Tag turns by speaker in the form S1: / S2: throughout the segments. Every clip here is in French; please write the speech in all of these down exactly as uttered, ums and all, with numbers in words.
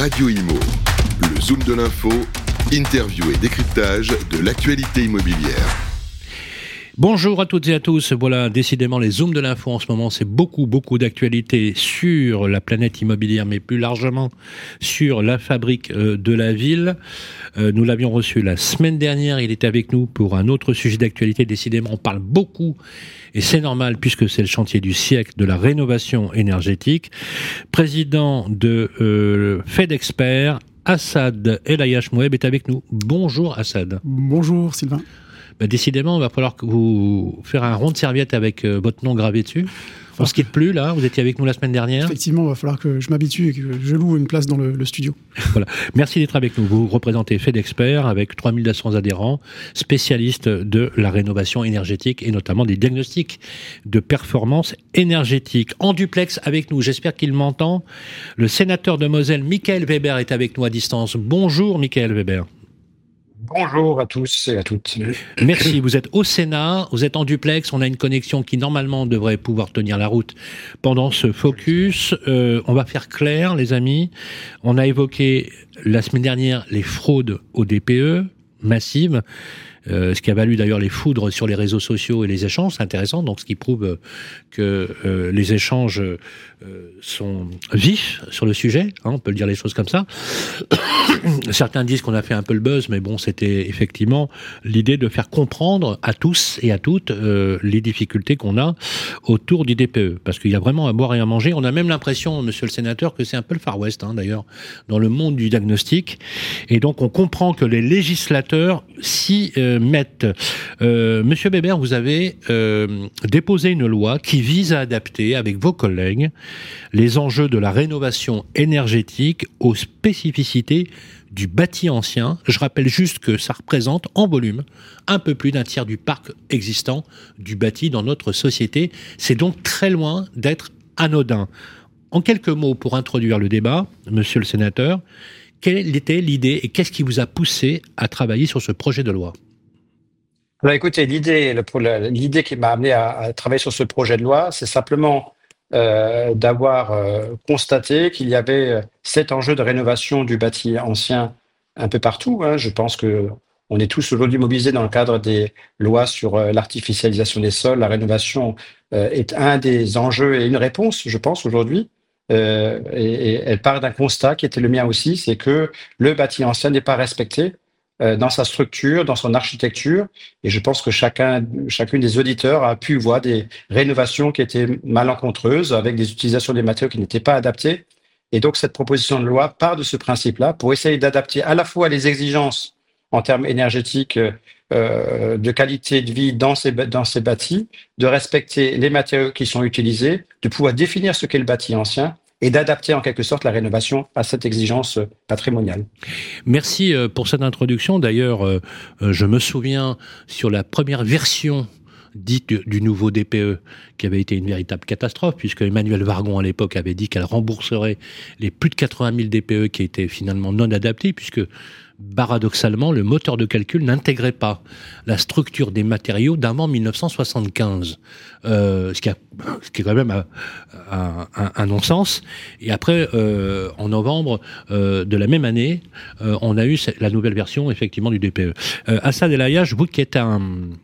S1: Radio Imo, le Zoom de l'info, interview et décryptage de l'actualité immobilière.
S2: Bonjour à toutes et à tous. Voilà, décidément, les Zooms de l'info en ce moment, c'est beaucoup, beaucoup d'actualités sur la planète immobilière, mais plus largement sur la fabrique de la ville. Nous l'avions reçu la semaine dernière. Il était avec nous pour un autre sujet d'actualité. Décidément, on parle beaucoup, et c'est normal puisque c'est le chantier du siècle de la rénovation énergétique. Président de euh, FedExpert, Assad El Ayach-Moueb est avec nous. Bonjour Assad.
S3: Bonjour Sylvain.
S2: Bah, décidément, il va falloir que vous faire un rond de serviette avec euh, votre nom gravé dessus. On ne se quitte plus, là. Vous étiez avec nous la semaine dernière.
S3: Effectivement, il va falloir que je m'habitue et que je loue une place dans le, le studio.
S2: Voilà. Merci d'être avec nous. Vous représentez FedExpert avec trois mille deux cents adhérents, spécialistes de la rénovation énergétique et notamment des diagnostics de performance énergétique. En duplex avec nous, j'espère qu'il m'entend, le sénateur de Moselle, Michael Weber, est avec nous à distance. Bonjour, Michael Weber.
S4: Bonjour à tous et à toutes.
S2: Merci, vous êtes au Sénat, vous êtes en duplex, on a une connexion qui normalement devrait pouvoir tenir la route pendant ce focus. Euh, on va faire clair, les amis. On a évoqué la semaine dernière les fraudes au D P E massives, euh, ce qui a valu d'ailleurs les foudres sur les réseaux sociaux et les échanges, c'est intéressant, donc ce qui prouve que euh, les échanges euh, sont vifs sur le sujet, hein, on peut le dire les choses comme ça. Certains disent qu'on a fait un peu le buzz, mais bon, c'était effectivement l'idée de faire comprendre à tous et à toutes euh, les difficultés qu'on a autour du D P E, parce qu'il y a vraiment à boire et à manger. On a même l'impression, monsieur le sénateur, que c'est un peu le Far West, hein, d'ailleurs, dans le monde du diagnostic, et donc on comprend que les législateurs s'y euh, mettent. Euh, monsieur Weber, vous avez euh, déposé une loi qui vise à adapter, avec vos collègues, les enjeux de la rénovation énergétique aux spécificités du bâti ancien. Je rappelle juste que ça représente en volume un peu plus d'un tiers du parc existant du bâti dans notre société. C'est donc très loin d'être anodin. En quelques mots, pour introduire le débat, monsieur le sénateur, quelle était l'idée et qu'est-ce qui vous a poussé à travailler sur ce projet de loi ?
S4: Alors écoutez, l'idée, le, l'idée qui m'a amené à, à travailler sur ce projet de loi, c'est simplement euh, d'avoir euh, constaté qu'il y avait cet enjeu de rénovation du bâti ancien un peu partout. Hein. Je pense que on est tous aujourd'hui mobilisés dans le cadre des lois sur euh, l'artificialisation des sols. La rénovation euh, est un des enjeux et une réponse, je pense, aujourd'hui. Euh, et, et elle part d'un constat qui était le mien aussi, c'est que le bâti ancien n'est pas respecté dans sa structure, dans son architecture, et je pense que chacun, chacune des auditeurs a pu voir des rénovations qui étaient malencontreuses, avec des utilisations des matériaux qui n'étaient pas adaptés. Et donc cette proposition de loi part de ce principe-là pour essayer d'adapter à la fois les exigences en termes énergétiques, euh, de qualité de vie dans ces, dans ces bâtis, de respecter les matériaux qui sont utilisés, de pouvoir définir ce qu'est le bâti ancien, et d'adapter en quelque sorte la rénovation à cette exigence patrimoniale.
S2: Merci pour cette introduction. D'ailleurs, je me souviens sur la première version dite du nouveau D P E, qui avait été une véritable catastrophe, puisque Emmanuelle Wargon à l'époque avait dit qu'elle rembourserait les plus de quatre-vingt mille D P E qui étaient finalement non adaptés, puisque paradoxalement, le moteur de calcul n'intégrait pas la structure des matériaux d'avant mille neuf cent soixante-quinze, euh, ce, qui a, ce qui est quand même un, un, un, un non-sens. Et après, euh, en novembre euh, de la même année, euh, on a eu la nouvelle version effectivement du D P E. Euh, Assad El Ayach, vous qui êtes un...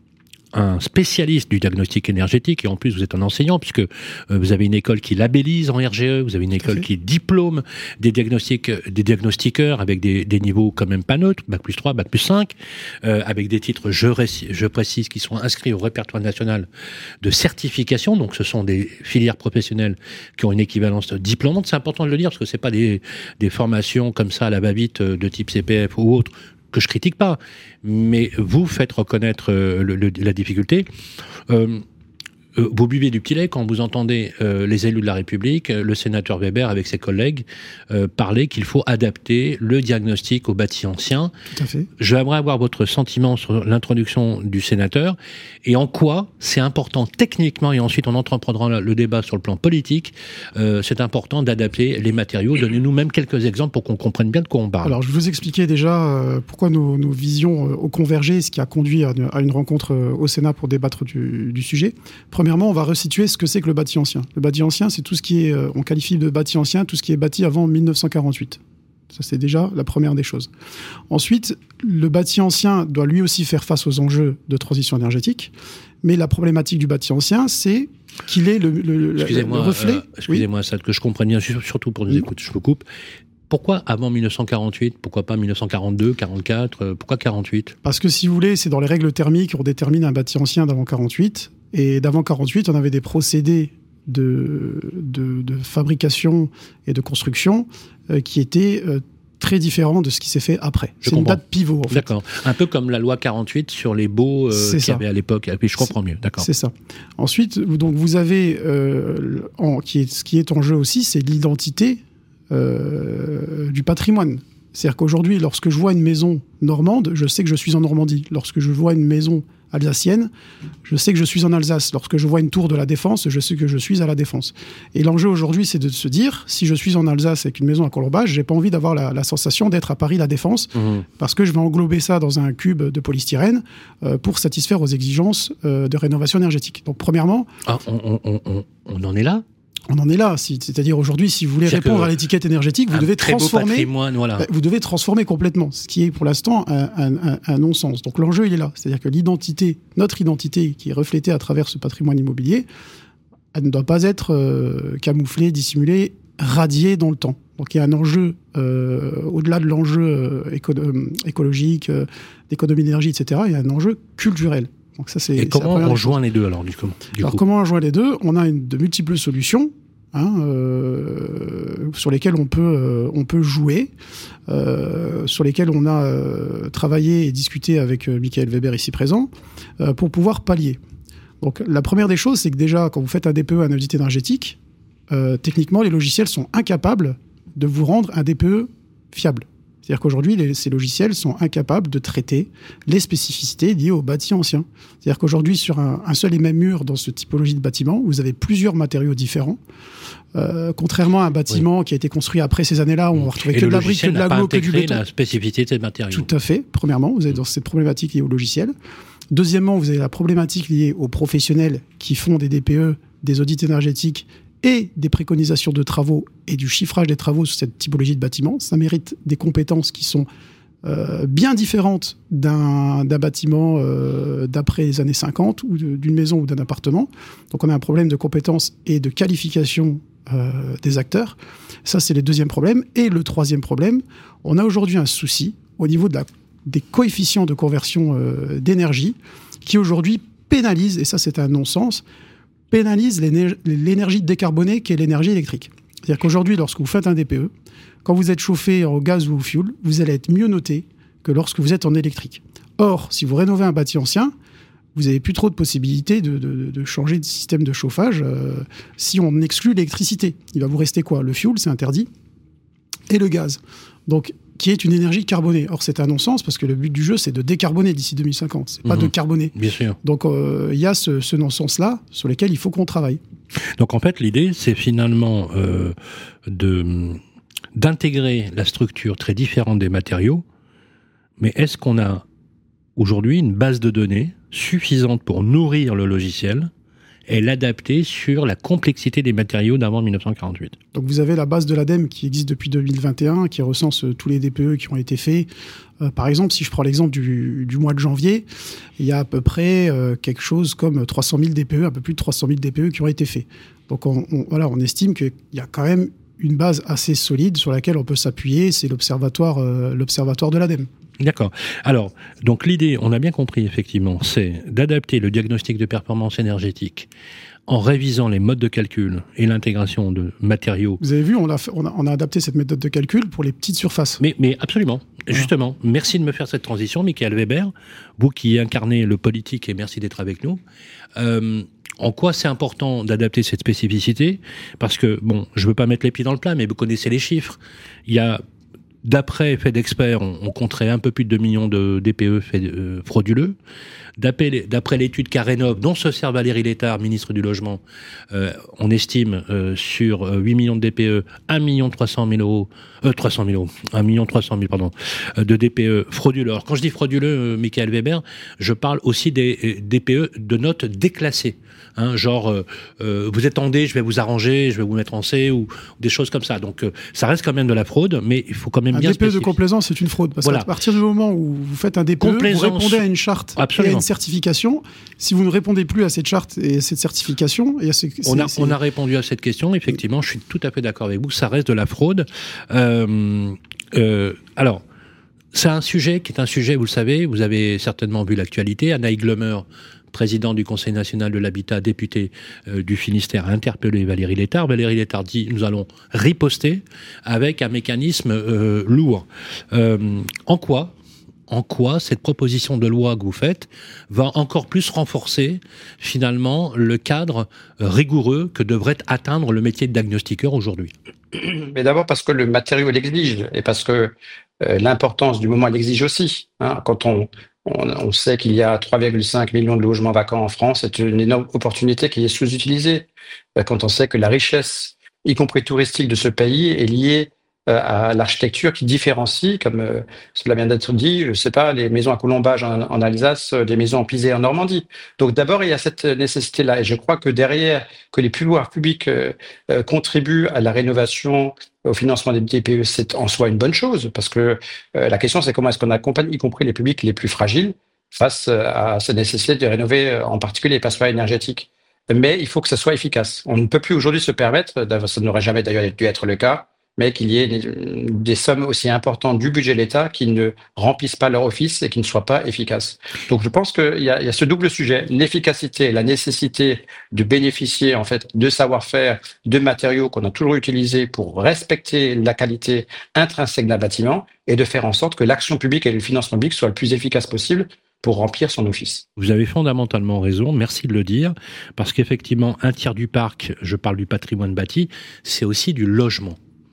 S2: un spécialiste du diagnostic énergétique, et en plus vous êtes un enseignant, puisque euh, vous avez une école qui labellise en R G E, vous avez une école qui diplôme des diagnostics, des diagnostiqueurs avec des, des niveaux quand même pas neutres, bac plus trois, bac plus cinq, euh, avec des titres, je, réci- je précise, qui sont inscrits au répertoire national de certification, donc ce sont des filières professionnelles qui ont une équivalence diplômante. C'est important de le dire, parce que c'est pas des, des formations comme ça à la va-vite de type C P F ou autre, que je critique pas, mais vous faites reconnaître euh, le, le, la difficulté. Euh, euh, vous buvez du petit lait quand vous entendez euh, les élus de la République, euh, le sénateur Weber avec ses collègues, euh, parler qu'il faut adapter le diagnostic au bâti ancien.
S3: Tout à fait.
S2: J'aimerais avoir votre sentiment sur l'introduction du sénateur et en quoi c'est important techniquement, et ensuite on entreprendra le débat sur le plan politique, euh, c'est important d'adapter les matériaux. Donnez-nous même quelques exemples pour qu'on comprenne bien de quoi on parle.
S3: Alors je vais vous expliquer déjà euh, pourquoi nos, nos visions euh, ont convergé, ce qui a conduit à, à une rencontre euh, au Sénat pour débattre du, du sujet. Premièrement, on va resituer ce que c'est que le bâti ancien. Le bâti ancien, c'est tout ce qui est, euh, on qualifie de bâti ancien, tout ce qui est bâti avant mille neuf cent quarante-huit. Ça, c'est déjà la première des choses. Ensuite, le bâti ancien doit lui aussi faire face aux enjeux de transition énergétique. Mais la problématique du bâti ancien, c'est qu'il est le, le,
S2: excusez-moi,
S3: le reflet...
S2: Euh, excusez-moi,
S3: oui.
S2: ça, que je comprenne bien, surtout pour nous
S3: oui.
S2: écouter, je me coupe. Pourquoi avant mille neuf cent quarante-huit ? Pourquoi pas mille neuf cent quarante-deux, quarante-quatre ? Pourquoi quarante-huit ?
S3: Parce que si vous voulez, c'est dans les règles thermiques qu'on détermine un bâti ancien d'avant quarante-huit. Et d'avant quarante-huit, on avait des procédés de, de, de fabrication et de construction euh, qui étaient euh, très différents de ce qui s'est fait après.
S2: Je
S3: c'est
S2: comprends.
S3: une date pivot, en fait.
S2: D'accord. Un peu comme la loi quarante-huit sur les baux euh, qu'il y avait à l'époque. Et puis je comprends
S3: c'est,
S2: mieux. D'accord.
S3: C'est ça. Ensuite, donc vous avez euh, en, qui est, ce qui est en jeu aussi, c'est l'identité euh, du patrimoine. C'est-à-dire qu'aujourd'hui, lorsque je vois une maison normande, je sais que je suis en Normandie. Lorsque je vois une maison alsacienne, je sais que je suis en Alsace. Lorsque je vois une tour de la Défense, je sais que je suis à la Défense. Et l'enjeu aujourd'hui, c'est de se dire, si je suis en Alsace avec une maison à Colombage, j'ai pas envie d'avoir la, la sensation d'être à Paris la Défense, mmh. parce que je vais englober ça dans un cube de polystyrène euh, pour satisfaire aux exigences euh, de rénovation énergétique. Donc premièrement...
S2: Ah, on, on, on, on en est là ?
S3: On en est là, c'est-à-dire aujourd'hui, si vous voulez
S2: C'est-à-dire
S3: répondre à l'étiquette énergétique, vous devez transformer,
S2: voilà.
S3: vous devez transformer complètement, ce qui est pour l'instant un, un, un, un non-sens. Donc l'enjeu, il est là, c'est-à-dire que l'identité, notre identité, qui est reflétée à travers ce patrimoine immobilier, elle ne doit pas être euh, camouflée, dissimulée, radiée dans le temps. Donc il y a un enjeu euh, au-delà de l'enjeu euh, éco euh, écologique, euh, d'économie d'énergie, et cetera. Il y a un enjeu culturel. Donc ça, c'est,
S2: et comment on joint les deux alors du coup, du
S3: Alors
S2: coup.
S3: comment on joint les deux ? On a une, de multiples solutions hein, euh, sur lesquelles on peut, euh, on peut jouer, euh, sur lesquelles on a euh, travaillé et discuté avec euh, Michael Weber ici présent, euh, pour pouvoir pallier. Donc la première des choses, c'est que déjà, quand vous faites un D P E, un audit énergétique, euh, techniquement, les logiciels sont incapables de vous rendre un D P E fiable. C'est-à-dire qu'aujourd'hui, les, ces logiciels sont incapables de traiter les spécificités liées au bâti ancien. C'est-à-dire qu'aujourd'hui, sur un, un seul et même mur dans cette typologie de bâtiment, vous avez plusieurs matériaux différents. Euh, contrairement à un bâtiment oui. qui a été construit après ces années-là, où on va retrouver que de la brique, que de l'aglo, que du béton.
S2: La spécificité des matériaux.
S3: Tout à fait. Premièrement, vous avez dans cette problématique liée au logiciel. Deuxièmement, vous avez la problématique liée aux professionnels qui font des D P E, des audits énergétiques et des préconisations de travaux et du chiffrage des travaux sur cette typologie de bâtiment. Ça mérite des compétences qui sont euh, bien différentes d'un, d'un bâtiment euh, d'après les années cinquante ou de, d'une maison ou d'un appartement. Donc on a un problème de compétences et de qualification euh, des acteurs. Ça, c'est le deuxième problème. Et le troisième problème, on a aujourd'hui un souci au niveau de la, des coefficients de conversion euh, d'énergie qui aujourd'hui pénalisent, et ça c'est un non-sens, pénalise l'énergie décarbonée qui est l'énergie électrique. C'est-à-dire qu'aujourd'hui, lorsque vous faites un D P E, quand vous êtes chauffé au gaz ou au fioul, vous allez être mieux noté que lorsque vous êtes en électrique. Or, si vous rénovez un bâti ancien, vous n'avez plus trop de possibilités de, de, de changer de système de chauffage euh, si on exclut l'électricité. Il va vous rester quoi ? Le fioul, c'est interdit, et le gaz. Donc, qui est une énergie carbonée. Or, c'est un non-sens, parce que le but du jeu, c'est de décarboner d'ici deux mille cinquante. C'est mmh. pas de carboner.
S2: Bien sûr.
S3: Donc, il euh, y a ce, ce non-sens-là sur lequel il faut qu'on travaille.
S2: Donc, en fait, l'idée, c'est finalement euh, de, d'intégrer la structure très différente des matériaux. Mais est-ce qu'on a aujourd'hui une base de données suffisante pour nourrir le logiciel et l'adapter sur la complexité des matériaux d'avant mille neuf cent quarante-huit.
S3: Donc vous avez la base de l'ADEME qui existe depuis deux mille vingt et un, qui recense tous les D P E qui ont été faits. Euh, par exemple, si je prends l'exemple du, du mois de janvier, il y a à peu près euh, quelque chose comme trois cent mille D P E, un peu plus de trois cent mille D P E qui ont été faits. Donc on, on, voilà, on estime qu'il y a quand même une base assez solide sur laquelle on peut s'appuyer, c'est l'observatoire, euh, l'observatoire de l'ADEME.
S2: D'accord. Alors, donc l'idée, on a bien compris effectivement, c'est d'adapter le diagnostic de performance énergétique en révisant les modes de calcul et l'intégration de matériaux.
S3: Vous avez vu, on a, fait, on a, on a adapté cette méthode de calcul pour les petites surfaces.
S2: Mais, mais absolument, voilà. Justement. Merci de me faire cette transition, Michael Weber, vous qui incarnez le politique, et merci d'être avec nous. Euh, En quoi c'est important d'adapter cette spécificité ? Parce que, bon, je ne veux pas mettre les pieds dans le plat, mais vous connaissez les chiffres. Il y a, d'après Fait d'Experts, on, on compterait un peu plus de deux millions de D P E fait, euh, frauduleux. D'après, d'après l'étude Carénov, dont se sert Valérie Létard, ministre du Logement, euh, on estime euh, sur huit millions de D P E, un million trois cent mille euros, euh, trois cent mille euros, un million trois cent mille, pardon, euh, de D P E frauduleux. Alors, quand je dis frauduleux, euh, Michael Weber, je parle aussi des euh, D P E de notes déclassées. Hein, genre, euh, euh, vous êtes en D, je vais vous arranger, je vais vous mettre en C, ou, ou des choses comme ça. Donc, euh, ça reste quand même de la fraude, mais il faut quand même
S3: Un
S2: bien
S3: D P E
S2: spécifié.
S3: de complaisance, c'est une fraude. Parce
S2: Voilà.
S3: qu'à partir du moment où vous faites un D P E,
S2: Complaisance.
S3: vous répondez à une charte
S2: Absolument.
S3: et à une certification. Si vous ne répondez plus à cette charte et à cette certification... Et à ce,
S2: On a,
S3: c'est-
S2: on a répondu à cette question, effectivement, je suis tout à fait d'accord avec vous, ça reste de la fraude. Euh, euh, alors, c'est un sujet qui est un sujet, vous le savez, vous avez certainement vu l'actualité, Anaïs Glomer, président du Conseil national de l'habitat, député euh, du Finistère, a interpellé Valérie Létard. Valérie Létard dit « Nous allons riposter avec un mécanisme euh, lourd euh, ». En quoi En quoi cette proposition de loi que vous faites va encore plus renforcer finalement le cadre euh, rigoureux que devrait atteindre le métier de diagnostiqueur aujourd'hui?
S4: Mais d'abord parce que le matériau l'exige et parce que euh, l'importance du moment l'exige aussi. Hein. Quand on, on, on sait qu'il y a trois virgule cinq millions de logements vacants en France, c'est une énorme opportunité qui est sous-utilisée. Euh, Quand on sait que la richesse, y compris touristique, de ce pays est liée euh, à l'architecture qui différencie, comme euh, cela vient d'être dit, je ne sais pas, les maisons à colombage en, en Alsace, euh, des maisons en pisé en Normandie. Donc d'abord, il y a cette nécessité-là. Et je crois que derrière, que les pouvoirs publics euh, euh, contribuent à la rénovation, au financement des D P E, c'est en soi une bonne chose, parce que euh, la question, c'est comment est-ce qu'on accompagne, y compris les publics les plus fragiles, face euh, à cette nécessité de rénover, euh, en particulier les passoires énergétiques. Mais il faut que ça soit efficace. On ne peut plus aujourd'hui se permettre, d'avoir- ça n'aurait jamais d'ailleurs dû être le cas, mais qu'il y ait des, des sommes aussi importantes du budget de l'État qui ne remplissent pas leur office et qui ne soient pas efficaces. Donc je pense qu'il y a, il y a ce double sujet, l'efficacité, la nécessité de bénéficier en fait de savoir-faire, de matériaux qu'on a toujours utilisés pour respecter la qualité intrinsèque d'un bâtiment et de faire en sorte que l'action publique et le financement public soient le plus efficace possible pour remplir son office.
S2: Vous avez fondamentalement raison, merci de le dire, parce qu'effectivement, un tiers du parc, je parle du patrimoine bâti, c'est aussi du logement.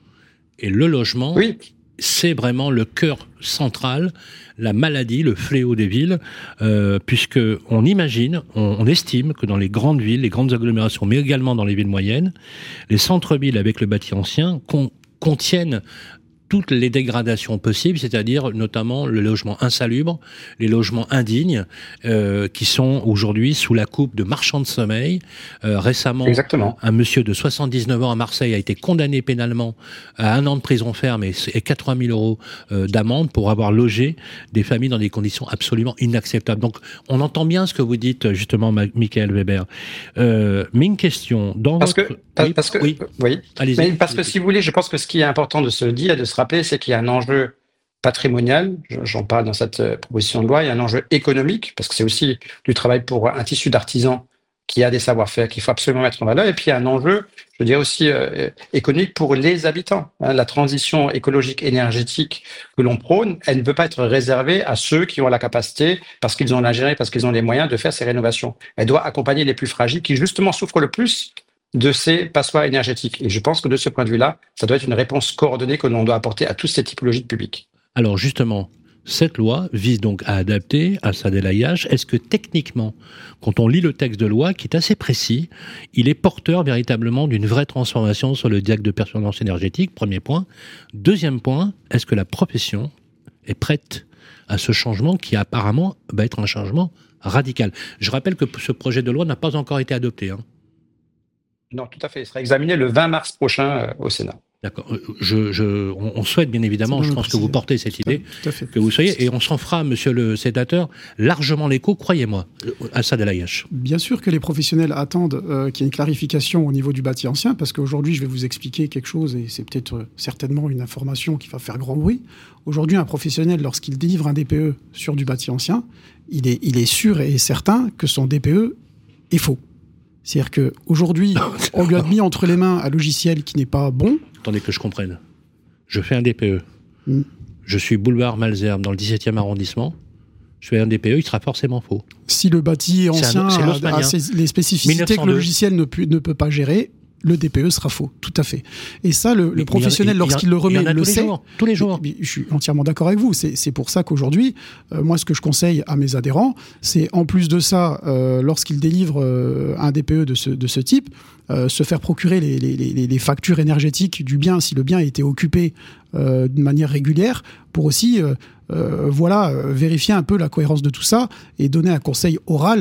S2: Et le logement,
S4: Oui.
S2: c'est vraiment le cœur central, la maladie, le fléau des villes, euh, puisque on imagine, on, on estime que dans les grandes villes, les grandes agglomérations, mais également dans les villes moyennes, les centres-villes avec le bâti ancien con, contiennent toutes les dégradations possibles, c'est-à-dire notamment le logement insalubre, les logements indignes, euh, qui sont aujourd'hui sous la coupe de marchands de sommeil. Euh, récemment,
S4: Exactement.
S2: un monsieur de soixante-dix-neuf ans à Marseille a été condamné pénalement à un an de prison ferme et, et quatre-vingt mille euros euh, d'amende pour avoir logé des familles dans des conditions absolument inacceptables. Donc, on entend bien ce que vous dites, justement, Ma- Michael Weber. Euh, mais une question, dans
S4: Parce
S2: votre...
S4: que, parce,
S2: oui,
S4: parce que,
S2: oui,
S4: oui.
S2: allez-y.
S4: Mais parce que si vous voulez, je pense que ce qui est important de se dire et de se rappeler, c'est qu'il y a un enjeu patrimonial, j'en parle dans cette euh, proposition de loi, il y a un enjeu économique, parce que c'est aussi du travail pour un tissu d'artisans qui a des savoir-faire qu'il faut absolument mettre en valeur, et puis il y a un enjeu, je veux dire aussi euh, économique pour les habitants. Hein. La transition écologique énergétique que l'on prône, elle ne peut pas être réservée à ceux qui ont la capacité, parce qu'ils ont l'ingénierie, parce qu'ils ont les moyens de faire ces rénovations. Elle doit accompagner les plus fragiles qui justement souffrent le plus de ces passoires énergétiques. Et je pense que de ce point de vue-là, ça doit être une réponse coordonnée que l'on doit apporter à toutes ces typologies de publics.
S2: Alors justement, cette loi vise donc à adapter à ça délayage. Est-ce que techniquement, quand on lit le texte de loi, qui est assez précis, il est porteur véritablement d'une vraie transformation sur le diagnostic de performance énergétique, premier point. Deuxième point, est-ce que la profession est prête à ce changement qui apparemment va être un changement radical? Je rappelle que ce projet de loi n'a pas encore été adopté, hein.
S4: Non, tout à fait. Il sera examiné le vingt mars prochain euh, au Sénat.
S2: D'accord. Je, je, on, on souhaite bien évidemment, je pense que vous portez cette idée,
S3: Tout à fait.
S2: que vous soyez, et on s'en fera, monsieur le sénateur, largement l'écho, croyez-moi, à Saad El Ayache.
S3: Bien sûr que les professionnels attendent euh, qu'il y ait une clarification au niveau du bâti ancien, parce qu'aujourd'hui, je vais vous expliquer quelque chose, et c'est peut-être euh, certainement une information qui va faire grand bruit. Aujourd'hui, un professionnel, lorsqu'il délivre un D P E sur du bâti ancien, il est, il est sûr et certain que son D P E est faux. C'est-à-dire qu'aujourd'hui, on lui a mis entre les mains un logiciel qui n'est pas bon.
S2: Attendez que je comprenne. Je fais un D P E.
S3: Mm.
S2: Je suis boulevard Malesherbes dans le dix-septième arrondissement. Je fais un D P E, il sera forcément faux.
S3: Si le bâti ancien
S2: C'est un- c'est
S3: a,
S2: l'Haussmannien.
S3: a ses- les spécificités
S2: mille neuf cent deux.
S3: que le logiciel ne, pu- ne peut pas gérer, le D P E sera faux, tout à fait. Et ça, le,
S2: Mais-
S3: le
S2: mais
S3: professionnel,
S2: il y en a-
S3: lorsqu'il le
S2: il y en
S3: remet,
S2: a
S3: le
S2: tous les
S3: sait.
S2: jours, tous les jours.
S3: Mais je suis entièrement d'accord avec vous. C'est, c'est pour ça qu'aujourd'hui, euh, moi, ce que je conseille à mes adhérents, c'est en plus de ça, euh, lorsqu'ils délivrent euh, un D P E de ce, de ce type, euh, se faire procurer les, les, les, les factures énergétiques du bien, si le bien a été occupé euh, d'une manière régulière, pour aussi, euh, euh, voilà, euh, vérifier un peu la cohérence de tout ça et donner un conseil oral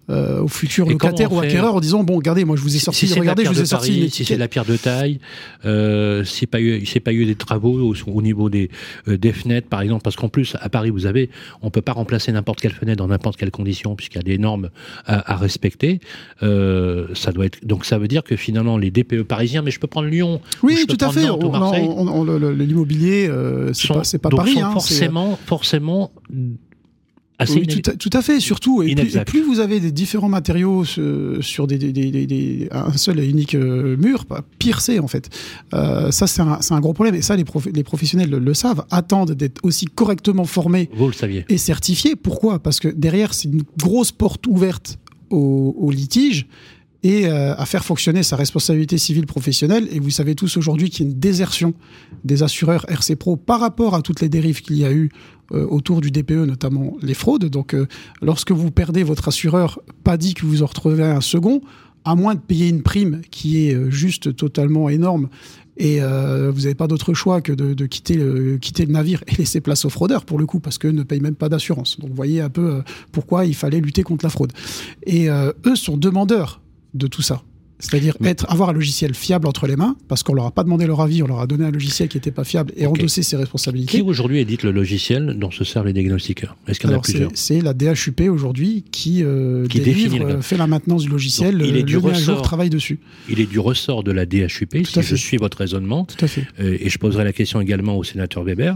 S3: euh, aux futurs
S2: Et
S3: locataires ou acquéreurs en disant bon, regardez, moi je vous ai sorti,
S2: si
S3: regardez, je vous ai sorti
S2: Paris,
S3: une
S2: si c'est de la pierre de taille, euh, s'il n'y a pas eu, s'il n'y a pas eu des travaux au, au niveau des euh, des fenêtres, par exemple, parce qu'en plus à Paris, vous avez, on peut pas remplacer n'importe quelle fenêtre dans n'importe quelle condition puisqu'il y a des normes à, à respecter. Euh, ça doit être, donc ça veut dire que finalement les D P E parisiens, mais je peux prendre Lyon,
S3: oui, tout à fait.
S2: Nantes,
S3: on, on, on, le, l'immobilier, euh, c'est
S2: sont,
S3: pas, c'est pas
S2: donc
S3: Paris,
S2: sont
S3: hein,
S2: forcément,
S3: c'est...
S2: forcément. Assez
S3: oui, tout, à, tout à fait, surtout. Et plus, et plus vous avez des différents matériaux sur, sur des, des, des, des, un seul et unique euh, mur, pire c'est en fait. Euh, ça, c'est un, c'est un gros problème. Et ça, les, prof, les professionnels le, le savent, attendent d'être aussi correctement formés
S2: vous le saviez.
S3: Et certifiés. Pourquoi ? Parce que derrière, c'est une grosse porte ouverte au, au litige et euh, à faire fonctionner sa responsabilité civile professionnelle. Et vous savez tous aujourd'hui qu'il y a une désertion des assureurs R C Pro par rapport à toutes les dérives qu'il y a eu euh, autour du D P E, notamment les fraudes. Donc, euh, lorsque vous perdez votre assureur, pas dit que vous en retrouvez un second, à moins de payer une prime qui est euh, juste totalement énorme. Et euh, vous n'avez pas d'autre choix que de, de quitter, le, quitter le navire et laisser place aux fraudeurs, pour le coup, parce qu'eux ne payent même pas d'assurance. Donc, vous voyez un peu euh, pourquoi il fallait lutter contre la fraude. Et euh, eux sont demandeurs de tout ça. C'est-à-dire être, avoir un logiciel fiable entre les mains, parce qu'on leur a pas demandé leur avis, on leur a donné un logiciel qui n'était pas fiable et okay. endosser ses responsabilités.
S2: Qui aujourd'hui édite le logiciel dont se servent les diagnostiqueurs ? Est-ce qu'il y en
S3: Alors
S2: a plusieurs ?
S3: c'est, c'est la D H U P aujourd'hui qui, euh,
S2: qui
S3: délivre, euh, fait la maintenance du logiciel, donc, il est le, du le ressort, un jour travaille dessus.
S2: Il est du ressort de la D H U P, Tout si je suis votre raisonnement.
S3: Tout à fait.
S2: Euh, et je poserai la question également au sénateur Weber,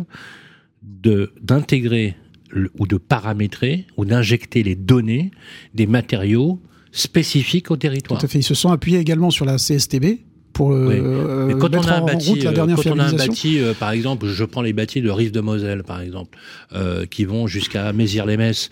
S2: de, d'intégrer le, ou de paramétrer ou d'injecter les données des matériaux spécifiques au territoire.
S3: Tout à fait. Ils se sont appuyés également sur la C S T B pour
S2: oui.
S3: euh,
S2: Mais quand
S3: mettre
S2: on a un
S3: en
S2: bâti,
S3: route la dernière
S2: quand on a un
S3: fiabilisation.
S2: bâti, euh, par exemple, je prends les bâtis de Rive de Moselle, par exemple, euh, qui vont jusqu'à Mézières-les-Messes,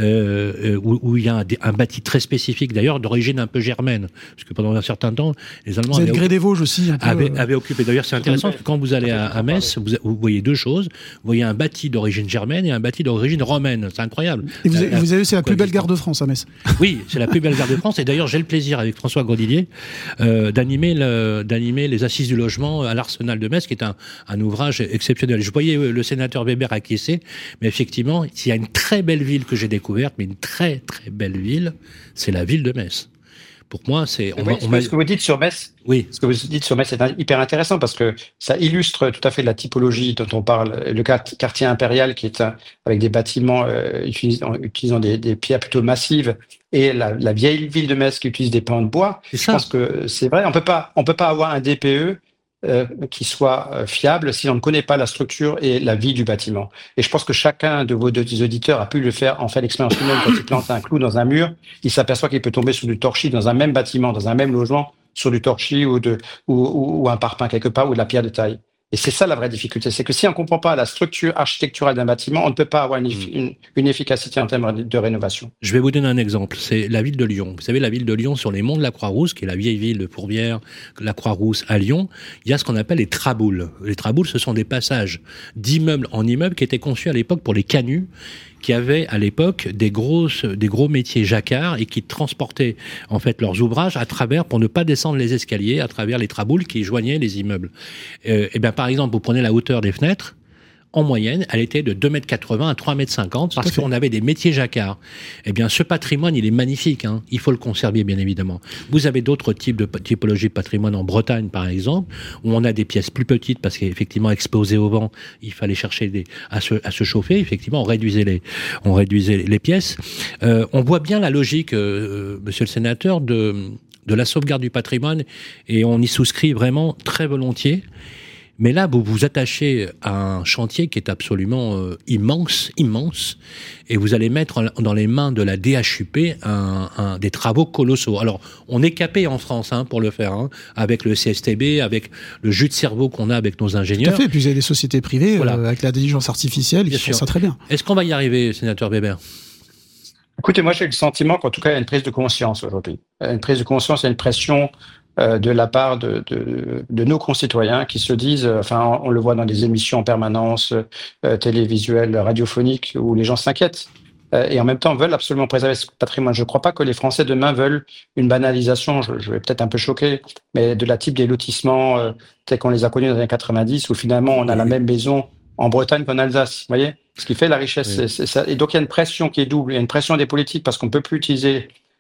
S2: euh, où, où il y a un, un bâti très spécifique, d'ailleurs d'origine un peu germaine, parce que pendant un certain temps, les Allemands
S3: vous avez
S2: avaient,
S3: le Grès des Vosges aussi, un peu,
S2: avaient,
S3: euh...
S2: avaient occupé. D'ailleurs, c'est intéressant parce que quand vous allez à, à Metz, vous, vous voyez deux choses. Vous voyez un bâti d'origine germaine et un bâti d'origine romaine. C'est incroyable.
S3: Et vous,
S2: la,
S3: avez,
S2: la,
S3: vous avez c'est la plus belle gare de France à Metz.
S2: Oui, c'est la plus belle gare de France. Et d'ailleurs, j'ai le plaisir avec François Grandillier euh, d'animer, le, d'animer les assises du logement à l'Arsenal de Metz, qui est un, un ouvrage exceptionnel. Je voyais le sénateur Weber acquiescer, mais effectivement, s'il y a une très belle ville que j'ai découverte, mais une très très belle ville, c'est la ville de Metz. Pour moi, c'est...
S4: On oui, on ce que vous dites sur Metz,
S2: oui.
S4: ce que vous dites sur Metz est hyper intéressant parce que ça illustre tout à fait la typologie dont on parle, le quartier impérial qui est un, avec des bâtiments euh, utilisant, utilisant des, des pierres plutôt massives et la, la vieille ville de Metz qui utilise des pans de bois.
S2: C'est
S4: Je
S2: ça.
S4: pense que c'est vrai, on peut pas, on peut pas avoir un D P E Euh, qui soit euh, fiable si on ne connaît pas la structure et la vie du bâtiment. Et je pense que chacun de vos deux auditeurs a pu le faire, en fait, l'expérience humaine quand il plante un clou dans un mur, il s'aperçoit qu'il peut tomber sur du torchis dans un même bâtiment, dans un même logement, sur du torchis ou, de, ou, ou, ou un parpaing quelque part ou de la pierre de taille. Et c'est ça la vraie difficulté, c'est que si on ne comprend pas la structure architecturale d'un bâtiment, on ne peut pas avoir une, une, une efficacité en termes de rénovation.
S2: Je vais vous donner un exemple, c'est la ville de Lyon. Vous savez, la ville de Lyon, sur les monts de la Croix-Rousse, qui est la vieille ville de Fourvière, la Croix-Rousse à Lyon, il y a ce qu'on appelle les traboules. Les traboules, ce sont des passages d'immeuble en immeuble qui étaient conçus à l'époque pour les canuts, qui avaient à l'époque des grosses, des gros métiers jacquards et qui transportaient en fait leurs ouvrages à travers, pour ne pas descendre les escaliers, à travers les traboules qui joignaient les immeubles. Euh, et bien par exemple, vous prenez la hauteur des fenêtres, en moyenne, elle était de deux mètres quatre-vingts à trois mètres cinquante parce qu'on avait des métiers jacquards. Eh bien, ce patrimoine, il est magnifique, hein. Il faut le conserver, bien évidemment. Vous avez d'autres types de typologies de patrimoine en Bretagne, par exemple, où on a des pièces plus petites parce qu'effectivement, exposées au vent, il fallait chercher des, à se, à se chauffer. Effectivement, on réduisait les, on réduisait les pièces. Euh, on voit bien la logique, euh, monsieur le sénateur, de, de la sauvegarde du patrimoine et on y souscrit vraiment très volontiers. Mais là, vous vous attachez à un chantier qui est absolument euh, immense, immense, et vous allez mettre dans les mains de la D H U P un, un, des travaux colossaux. Alors, on est capé en France hein, pour le faire, hein, avec le C S T B, avec le jus de cerveau qu'on a avec nos ingénieurs.
S3: Tout à fait, et puis vous avez des sociétés privées voilà. euh, avec l'intelligence artificielle
S2: bien
S3: qui
S2: sûr.
S3: font ça très bien.
S2: Est-ce qu'on va y arriver, sénateur Weber ?
S4: Écoutez, moi j'ai le sentiment qu'en tout cas il y a une prise de conscience aujourd'hui. Une prise de conscience, il y a une pression Euh, de la part de, de, de nos concitoyens qui se disent, euh, enfin on, on le voit dans des émissions en permanence euh, télévisuelles, radiophoniques, où les gens s'inquiètent euh, et en même temps veulent absolument préserver ce patrimoine. Je ne crois pas que les Français demain veulent une banalisation, je, je vais peut-être un peu choquer, mais de la type des lotissements euh, tels qu'on les a connus dans les années quatre-vingt-dix, où finalement on a la même maison en Bretagne qu'en Alsace, vous voyez. Ce qui fait la richesse, oui. c'est, c'est ça. Et donc il y a une pression qui est double, il y a une pression des politiques parce qu'on ne peut plus utiliser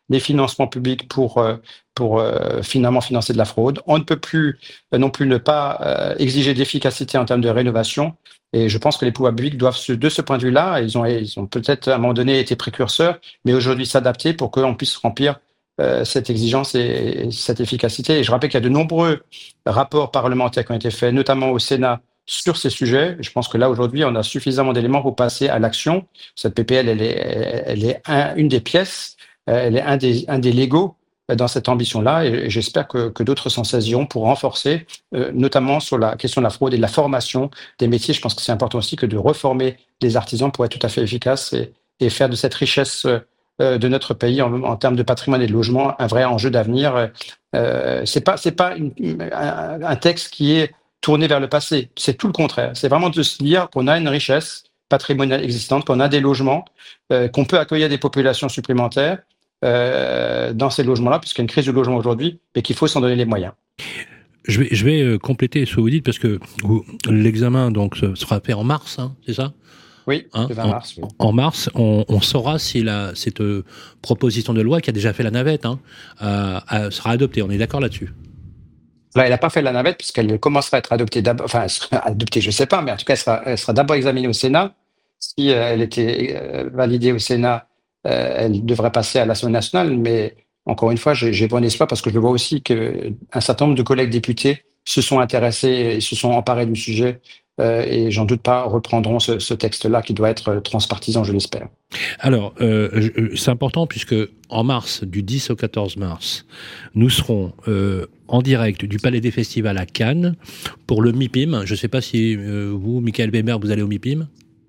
S4: des financements publics pour, euh, pour euh, finalement financer de la fraude. On ne peut plus euh, non plus ne pas euh, exiger d'efficacité en termes de rénovation. Et je pense que les pouvoirs publics doivent, se, de ce point de vue-là, ils ont, ils ont peut-être à un moment donné été précurseurs, mais aujourd'hui s'adapter pour qu'on puisse remplir euh, cette exigence et, et cette efficacité. Et je rappelle qu'il y a de nombreux rapports parlementaires qui ont été faits, notamment au Sénat, sur ces sujets. Je pense que là, aujourd'hui, on a suffisamment d'éléments pour passer à l'action. Cette P P L, elle est, elle est un, une des pièces, elle est un des, un des Legos dans cette ambition-là, et j'espère que, que d'autres s'en saisiront pour renforcer, euh, notamment sur la question de la fraude et de la formation des métiers. Je pense que c'est important aussi que de reformer les artisans pour être tout à fait efficaces et, et faire de cette richesse euh, de notre pays en, en termes de patrimoine et de logement un vrai enjeu d'avenir. Euh, c'est pas, c'est pas une, un, un texte qui est tourné vers le passé. C'est tout le contraire. C'est vraiment de se dire qu'on a une richesse patrimoniale existante, qu'on a des logements, euh, qu'on peut accueillir des populations supplémentaires Euh, dans ces logements-là, puisqu'il y a une crise du logement aujourd'hui, mais qu'il faut s'en donner les moyens.
S2: Je vais, je vais euh, compléter ce que vous dites, parce que vous, l'examen donc sera fait en mars, hein, c'est ça ?
S4: Oui,
S2: hein,
S4: le vingt mars.
S2: En,
S4: oui.
S2: en mars, on, on saura si la, cette euh, proposition de loi qui a déjà fait la navette hein, euh, euh, sera adoptée. On est d'accord là-dessus ?
S4: Là, elle n'a pas fait la navette, puisqu'elle commencera à être adoptée d'abord, enfin, elle sera adoptée, je ne sais pas, mais en tout cas, elle sera, elle sera d'abord examinée au Sénat. Si euh, elle était euh, validée au Sénat, Euh, elle devrait passer à l'Assemblée nationale, mais encore une fois, j'ai, j'ai bon espoir parce que je vois aussi qu'un certain nombre de collègues députés se sont intéressés et se sont emparés du sujet euh, et j'en doute pas reprendront ce, ce texte-là qui doit être transpartisan, je l'espère.
S2: Alors, euh, je, c'est important puisque en mars, du dix au quatorze mars, nous serons euh, en direct du Palais des Festivals à Cannes pour le MIPIM. Je ne sais pas si euh, vous, Michael Weber, vous allez au MIPIM ?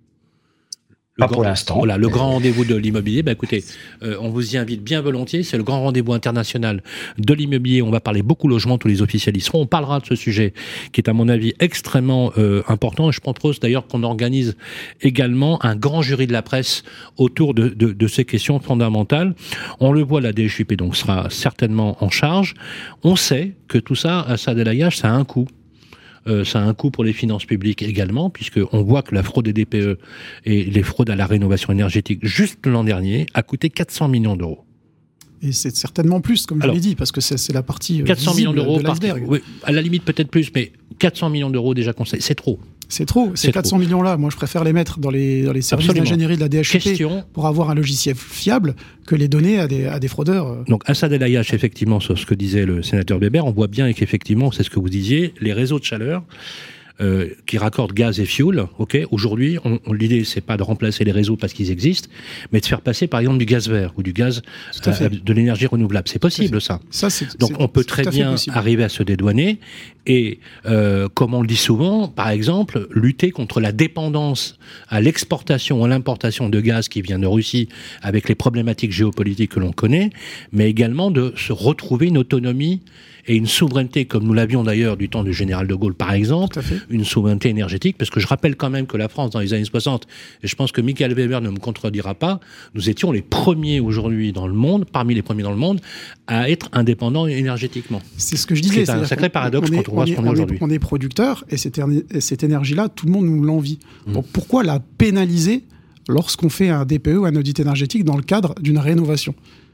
S2: Le
S4: Pas
S2: grand,
S4: pour l'instant.
S2: Voilà, le grand rendez-vous de l'immobilier. Bah, écoutez, euh, on vous y invite bien volontiers. C'est le grand rendez-vous international de l'immobilier. On va parler beaucoup logement. Tous les officiels y seront. On parlera de ce sujet qui est, à mon avis, extrêmement euh, important. Et je propose d'ailleurs qu'on organise également un grand jury de la presse autour de, de, de ces questions fondamentales. On le voit, la D H U P donc sera certainement en charge. On sait que tout ça, ça délayage, ça a un coût. Euh, ça a un coût pour les finances publiques également, puisqu'on voit que la fraude des D P E et les fraudes à la rénovation énergétique, juste l'an dernier, a coûté quatre cents millions d'euros.
S3: Et c'est certainement plus, comme je l'ai dit, parce que c'est, c'est la partie
S2: quatre cents millions d'euros
S3: de l'iceberg.
S2: Par, oui, à la limite peut-être plus, mais quatre cents millions d'euros déjà conseillés, c'est trop.
S3: C'est trop, ces
S2: c'est
S3: quatre cents millions-là. Moi, je préfère les mettre dans les, dans les services
S2: Absolument.
S3: d'ingénierie de la D H U P
S2: Question.
S3: Pour avoir un logiciel fiable que les donner à des, à des fraudeurs.
S2: Donc, un sadélayage, effectivement, sur ce que disait le sénateur Weber, on voit bien qu'effectivement, c'est ce que vous disiez, les réseaux de chaleur, Euh, qui raccordent gaz et fuel, ok. Aujourd'hui, on, on, l'idée c'est pas de remplacer les réseaux parce qu'ils existent, mais de faire passer par exemple du gaz vert ou du gaz euh, de l'énergie renouvelable. C'est possible ça.
S3: ça c'est,
S2: Donc
S3: c'est,
S2: on peut
S3: c'est
S2: très bien arriver à se dédouaner et, euh, comme on le dit souvent, par exemple, lutter contre la dépendance à l'exportation ou à l'importation de gaz qui vient de Russie avec les problématiques géopolitiques que l'on connaît, mais également de se retrouver une autonomie et une souveraineté, comme nous l'avions d'ailleurs du temps du général de Gaulle, par exemple, une souveraineté énergétique, parce que je rappelle quand même que la France, dans les années soixante, et je pense que Michael Weber ne me contredira pas, nous étions les premiers aujourd'hui dans le monde, parmi les premiers dans le monde, à être indépendants énergétiquement.
S3: C'est ce que je disais.
S2: C'est un sacré paradoxe quand on voit ce qu'on est aujourd'hui.
S3: On est producteur, et cette, cette énergie-là, tout le monde nous l'envie. Mmh. Donc pourquoi la pénaliser lorsqu'on fait un D P E ou un audit énergétique dans le cadre d'une rénovation ?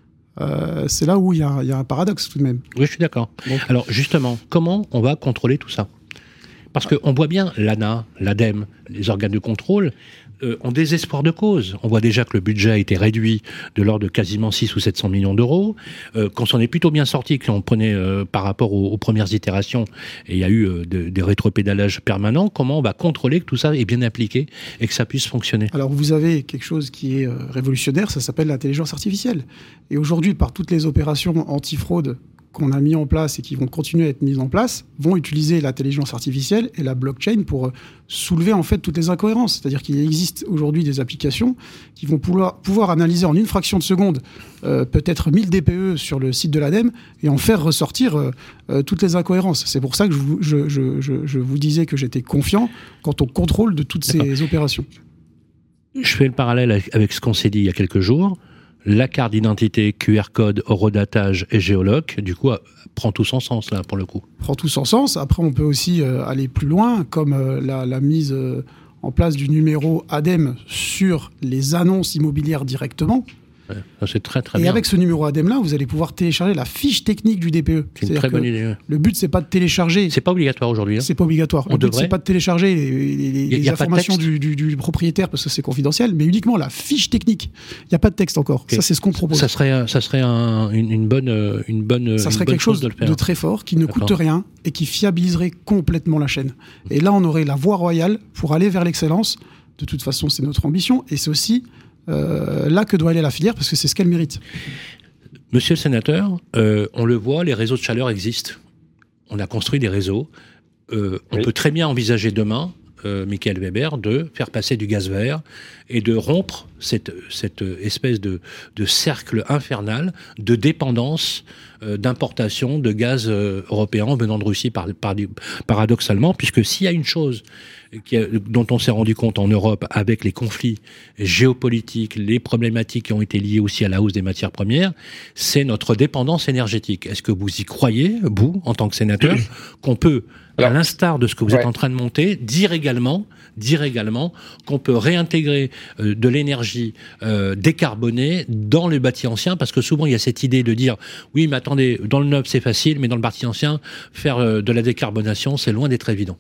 S3: Euh, c'est là où il y, y a un paradoxe tout de même.
S2: Oui, je suis d'accord. Donc, alors justement, comment on va contrôler tout ça ? Parce qu'on voit bien l'A N A, l'ADEME, les organes de contrôle, euh, en désespoir de cause. On voit déjà que le budget a été réduit de l'ordre de quasiment six ou sept cents millions d'euros. Euh, qu'on s'en est plutôt bien sorti, qu'on prenait euh, par rapport aux, aux premières itérations, et il y a eu euh, de, des rétropédalages permanents. Comment on va contrôler que tout ça est bien appliqué et que ça puisse fonctionner ?
S3: Alors vous avez quelque chose qui est euh, révolutionnaire, ça s'appelle l'intelligence artificielle. Et aujourd'hui, par toutes les opérations anti-fraude qu'on a mis en place et qui vont continuer à être mises en place, vont utiliser l'intelligence artificielle et la blockchain pour euh, soulever en fait toutes les incohérences. C'est-à-dire qu'il existe aujourd'hui des applications qui vont pouvoir, pouvoir analyser en une fraction de seconde euh, peut-être mille D P E sur le site de l'ADEME et en faire ressortir euh, euh, toutes les incohérences. C'est pour ça que je vous, je, je, je, je vous disais que j'étais confiant quant au contrôle de toutes D'accord. ces opérations.
S2: Je fais le parallèle avec ce qu'on s'est dit il y a quelques jours. La carte d'identité, Q R code, horodatage et géoloc, du coup, prend tout son sens, là, pour le coup.
S3: Prend tout son sens. Après, on peut aussi euh, aller plus loin, comme euh, la, la mise euh, en place du numéro ADEME sur les annonces immobilières directement.
S2: Ouais, ça, c'est très très
S3: et
S2: bien.
S3: avec ce numéro A D E M là, vous allez pouvoir télécharger la fiche technique du D P E.
S2: C'est une très bonne idée.
S3: Le but, c'est pas de télécharger.
S2: C'est pas obligatoire aujourd'hui. Hein.
S3: C'est pas obligatoire.
S2: On
S3: le but,
S2: devrait.
S3: c'est pas de télécharger les, les, les,
S2: y a,
S3: les
S2: y a
S3: informations du, du, du propriétaire parce que c'est confidentiel, mais uniquement la fiche technique. Il n'y a pas de texte encore. Okay. Ça, c'est ce qu'on propose.
S2: Ça serait, ça serait un, une, une bonne, une bonne.
S3: Ça serait
S2: une bonne
S3: quelque chose de,
S2: de,
S3: de très fort, qui ne
S2: D'accord.
S3: coûte rien et qui fiabiliserait complètement la chaîne. Et là, on aurait la voie royale pour aller vers l'excellence. De toute façon, c'est notre ambition et c'est aussi euh, là que doit aller la filière parce que c'est ce qu'elle mérite.
S2: Monsieur le sénateur, euh, on le voit, les réseaux de chaleur existent. On a construit des réseaux. Euh, on oui. peut très bien envisager demain, euh, Michael Weber, de faire passer du gaz vert et de rompre cette, cette espèce de, de cercle infernal de dépendance euh, d'importation de gaz euh, européen venant de Russie, par, par, paradoxalement, puisque s'il y a une chose qui a, dont on s'est rendu compte en Europe avec les conflits géopolitiques, les problématiques qui ont été liées aussi à la hausse des matières premières, c'est notre dépendance énergétique. Est-ce que vous y croyez, vous, en tant que sénateur, qu'on peut, Alors, à l'instar de ce que vous ouais. êtes en train de monter, dire également, dire également qu'on peut réintégrer euh, de l'énergie euh, décarbonée dans le bâti ancien, parce que souvent il y a cette idée de dire oui, mais attendez, dans le neuf c'est facile, mais dans le bâti ancien, faire euh, de la décarbonation, c'est loin d'être évident.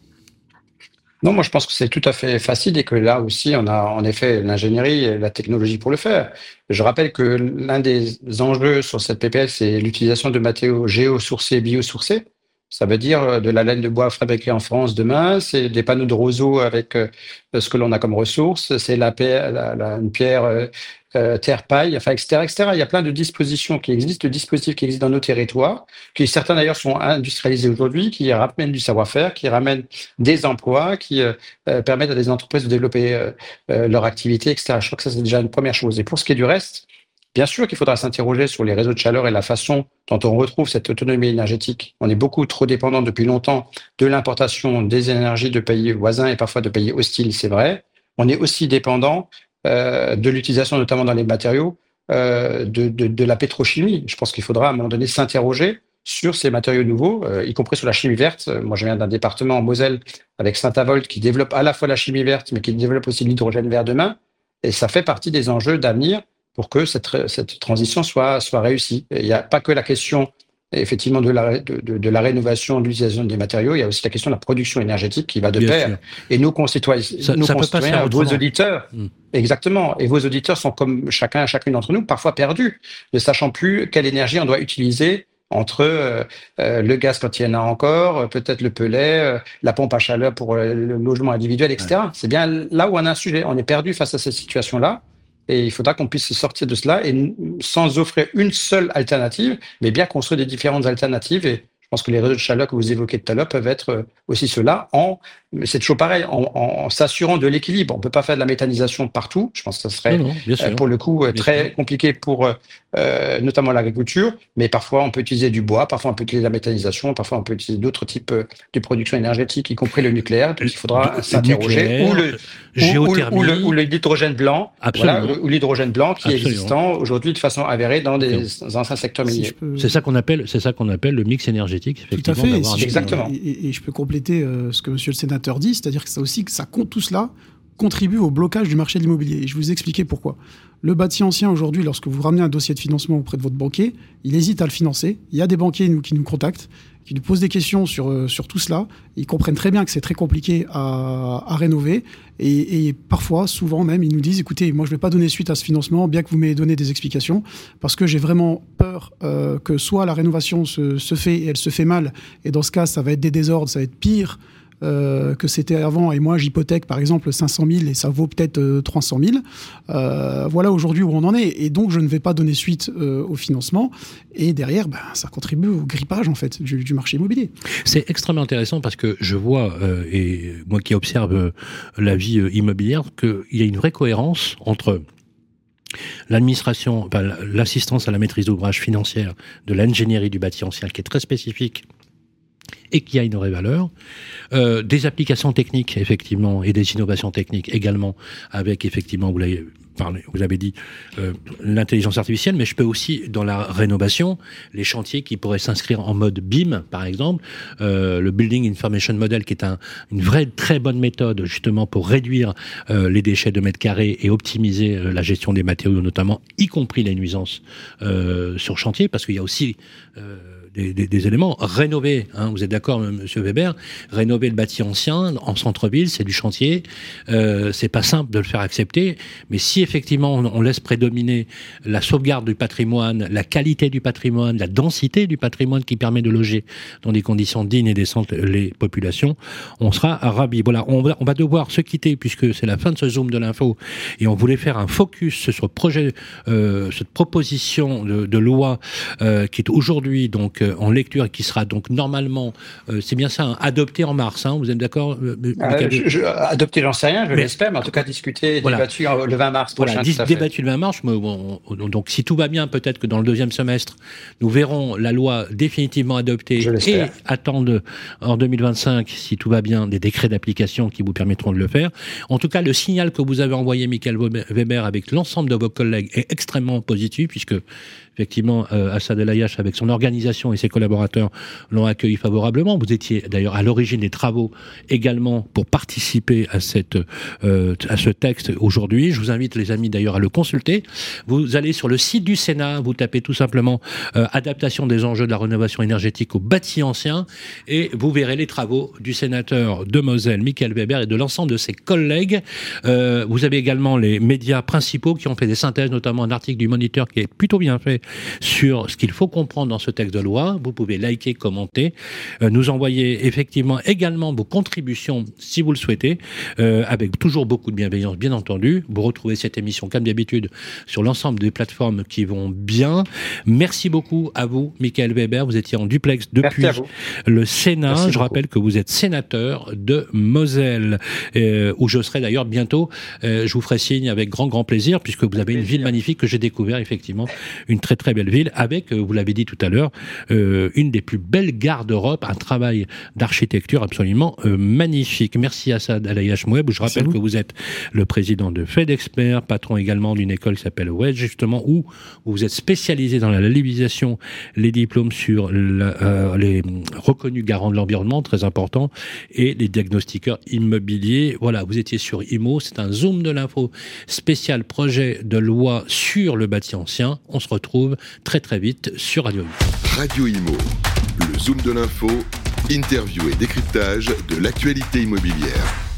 S4: Non, moi je pense que c'est tout à fait facile et que là aussi on a en effet l'ingénierie et la technologie pour le faire. Je rappelle que l'un des enjeux sur cette P P L, c'est l'utilisation de matériaux géosourcés et biosourcés. Ça veut dire de la laine de bois fabriquée en France demain, c'est des panneaux de roseaux avec euh, ce que l'on a comme ressource, c'est la, la, la une pierre euh, euh, terre-paille, enfin, et cetera, et cetera. Il y a plein de dispositions qui existent, de dispositifs qui existent dans nos territoires, qui certains d'ailleurs sont industrialisés aujourd'hui, qui ramènent du savoir-faire, qui ramènent des emplois, qui euh, permettent à des entreprises de développer euh, euh, leur activité, et cetera. Je crois que ça, c'est déjà une première chose. Et pour ce qui est du reste, bien sûr qu'il faudra s'interroger sur les réseaux de chaleur et la façon dont on retrouve cette autonomie énergétique. On est beaucoup trop dépendant depuis longtemps de l'importation des énergies de pays voisins et parfois de pays hostiles, c'est vrai. On est aussi dépendant euh, de l'utilisation, notamment dans les matériaux, euh, de, de, de la pétrochimie. Je pense qu'il faudra à un moment donné s'interroger sur ces matériaux nouveaux, euh, y compris sur la chimie verte. Moi, je viens d'un département en Moselle avec Saint-Avold qui développe à la fois la chimie verte, mais qui développe aussi l'hydrogène vert demain. Et ça fait partie des enjeux d'avenir pour que cette, cette transition soit, soit réussie. Et il n'y a pas que la question, effectivement, de la, de, de, de la rénovation, de l'utilisation des matériaux, il y a aussi la question de la production énergétique qui va de
S2: Bien
S4: pair.
S2: sûr.
S4: Et nos concitoyens,
S2: ça,
S4: nos
S2: ça
S4: concitoyens vos auditeurs,
S2: mmh.
S4: exactement, et vos auditeurs sont comme chacun, chacune d'entre nous, parfois perdus, ne sachant plus quelle énergie on doit utiliser entre euh, euh, le gaz quand il y en a encore, euh, peut-être le pelet, euh, la pompe à chaleur pour euh, le logement individuel, et cetera. Ouais. C'est bien là où on a un sujet. On est perdu face à cette situation-là. Et il faudra qu'on puisse sortir de cela et sans offrir une seule alternative, mais bien construire des différentes alternatives. Et je pense que les réseaux de chaleur que vous évoquez tout à l'heure peuvent être aussi ceux-là. En, c'est toujours pareil, en, en, en s'assurant de l'équilibre. On ne peut pas faire de la méthanisation partout. Je pense que ce serait, non, non, euh, pour le coup, bien très sûr. compliqué pour euh, notamment l'agriculture. Mais parfois, on peut utiliser du bois, parfois on peut utiliser la méthanisation, parfois on peut utiliser d'autres types de production énergétique, y compris le nucléaire. Donc il faudra le s'interroger.
S2: Nucléaire,
S4: ou le
S2: géothermie.
S4: Ou, ou, ou, ou l'hydrogène blanc. Voilà, ou l'hydrogène blanc qui
S2: Absolument.
S4: est existant aujourd'hui de façon avérée dans des dans anciens secteurs miniers.
S3: Si peux...
S2: C'est ça qu'on appelle, c'est ça qu'on appelle le mix énergétique.
S3: Tout à fait. Et si
S4: Exactement.
S3: Peux, et, et je peux compléter euh, ce que Monsieur le Sénateur dit, c'est-à-dire que ça aussi, que ça compte tout cela contribue au blocage du marché de l'immobilier. Et je vais vous expliquer pourquoi. Le bâti ancien, aujourd'hui, lorsque vous ramenez un dossier de financement auprès de votre banquier, il hésite à le financer. Il y a des banquiers nous, qui nous contactent, qui nous posent des questions sur, euh, sur tout cela. Ils comprennent très bien que c'est très compliqué à, à rénover. Et, et parfois, souvent même, ils nous disent, écoutez, moi, je ne vais pas donner suite à ce financement, bien que vous m'ayez donné des explications, parce que j'ai vraiment peur euh, que soit la rénovation se, se fait et elle se fait mal, et dans ce cas, ça va être des désordres, ça va être pire Euh, que c'était avant, et moi j'hypothèque par exemple cinq cent mille et ça vaut peut-être euh, trois cent mille. Euh, voilà aujourd'hui où on en est, et donc je ne vais pas donner suite euh, au financement, et derrière ben, ça contribue au grippage en fait du, du marché immobilier.
S2: C'est extrêmement intéressant parce que je vois, euh, et moi qui observe euh, la vie euh, immobilière, qu'il y a une vraie cohérence entre l'administration, enfin, l'assistance à la maîtrise d'ouvrage financière de l'ingénierie du bâti ancien qui est très spécifique et qui a une vraie valeur, euh, des applications techniques effectivement et des innovations techniques également, avec effectivement, vous l'avez parler, vous avez dit euh, l'intelligence artificielle, mais je peux aussi, dans la rénovation, les chantiers qui pourraient s'inscrire en mode B I M, par exemple, euh, le Building Information Model, qui est un, une vraie très bonne méthode justement pour réduire euh, les déchets de mètres carrés et optimiser euh, la gestion des matériaux, notamment, y compris les nuisances euh, sur chantier, parce qu'il y a aussi euh, Des, des, des éléments. Rénover, hein, vous êtes d'accord, Monsieur Weber, rénover le bâti ancien en centre-ville, c'est du chantier. Euh, c'est pas simple de le faire accepter, mais si effectivement on, on laisse prédominer la sauvegarde du patrimoine, la qualité du patrimoine, la densité du patrimoine qui permet de loger dans des conditions dignes et décentes les populations, on sera ravis. Voilà, on va, on va devoir se quitter puisque c'est la fin de ce Zoom de l'info et on voulait faire un focus sur ce projet, euh, cette proposition de, de loi euh, qui est aujourd'hui donc en lecture et qui sera donc normalement, euh, c'est bien ça, hein, adopté en mars, hein, vous êtes d'accord euh,
S4: euh, je, je, Adopté, j'en sais rien, je mais, l'espère, mais en tout cas discuté, voilà, débattu le vingt mars prochain. Voilà, dis,
S2: débattu le vingt mars, mais bon, donc si tout va bien, peut-être que dans le deuxième semestre, nous verrons la loi définitivement adoptée et attendre en deux mille vingt-cinq, si tout va bien, des décrets d'application qui vous permettront de le faire. En tout cas, le signal que vous avez envoyé, Michael Weber, avec l'ensemble de vos collègues est extrêmement positif, puisque effectivement, euh, Assad El Ayache, avec son organisation et ses collaborateurs, l'ont accueilli favorablement. Vous étiez d'ailleurs à l'origine des travaux également pour participer à cette euh, à ce texte aujourd'hui. Je vous invite, les amis, d'ailleurs, à le consulter. Vous allez sur le site du Sénat, vous tapez tout simplement euh, adaptation des enjeux de la rénovation énergétique au bâti ancien, et vous verrez les travaux du sénateur de Moselle, Michael Weber, et de l'ensemble de ses collègues. Euh, vous avez également les médias principaux qui ont fait des synthèses, notamment un article du Moniteur qui est plutôt bien fait sur ce qu'il faut comprendre dans ce texte de loi. Vous pouvez liker, commenter, euh, nous envoyer effectivement également vos contributions si vous le souhaitez, euh, avec toujours beaucoup de bienveillance, bien entendu. Vous retrouvez cette émission comme d'habitude sur l'ensemble des plateformes qui vont bien. Merci beaucoup à vous, Michael Weber. Vous étiez en duplex depuis le Sénat. Merci Je beaucoup. rappelle que vous êtes sénateur de Moselle, euh, où je serai d'ailleurs bientôt. Euh, je vous ferai signe avec grand grand plaisir, puisque vous avez une ville magnifique que j'ai découvert, effectivement, une très très belle ville, avec, vous l'avez dit tout à l'heure, euh, une des plus belles gares d'Europe, un travail d'architecture absolument euh, magnifique. Merci Assad El Ayache Moueb. Je rappelle vous. que vous êtes le président de FedExpert, patron également d'une école qui s'appelle Wedge, justement, où vous êtes spécialisé dans la labellisation, les diplômes sur la, euh, les reconnus garants de l'environnement, très important, et les diagnostiqueurs immobiliers. Voilà, vous étiez sur I M O, c'est un Zoom de l'info spécial projet de loi sur le bâti ancien. On se retrouve très très vite sur Radio Imo.
S1: Radio Imo, le Zoom de l'info, interview et décryptage de l'actualité immobilière.